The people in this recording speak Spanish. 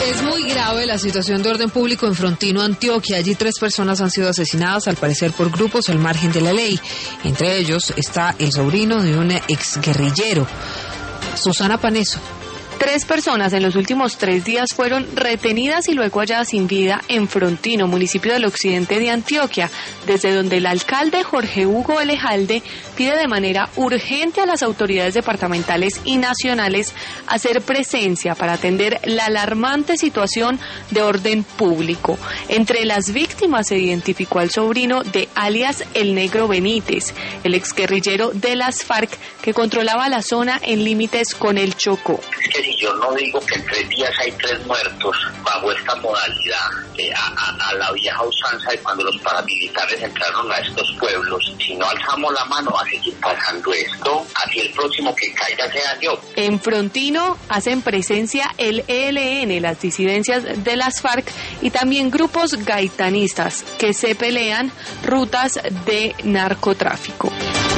Es muy grave la situación de orden público en Frontino, Antioquia. Allí 3 personas han sido asesinadas, al parecer por grupos al margen de la ley. Entre ellos está el sobrino de un exguerrillero. Susana Paneso. 3 personas en los últimos 3 días fueron retenidas y luego halladas sin vida en Frontino, municipio del occidente de Antioquia, desde donde el alcalde Jorge Hugo Elejalde pide de manera urgente a las autoridades departamentales y nacionales hacer presencia para atender la alarmante situación de orden público. Entre las víctimas se identificó al sobrino de alias El Negro Benítez, el exguerrillero de las FARC que controlaba la zona en límites con el Chocó. Si yo no digo que en 3 días hay 3 muertos bajo esta modalidad, a la vieja usanza de cuando los paramilitares entraron a estos pueblos, si no alzamos la mano va a seguir pasando esto, así el próximo que caiga sea yo. En Frontino hacen presencia el ELN, las disidencias de las FARC y también grupos gaitanistas que se pelean rutas de narcotráfico.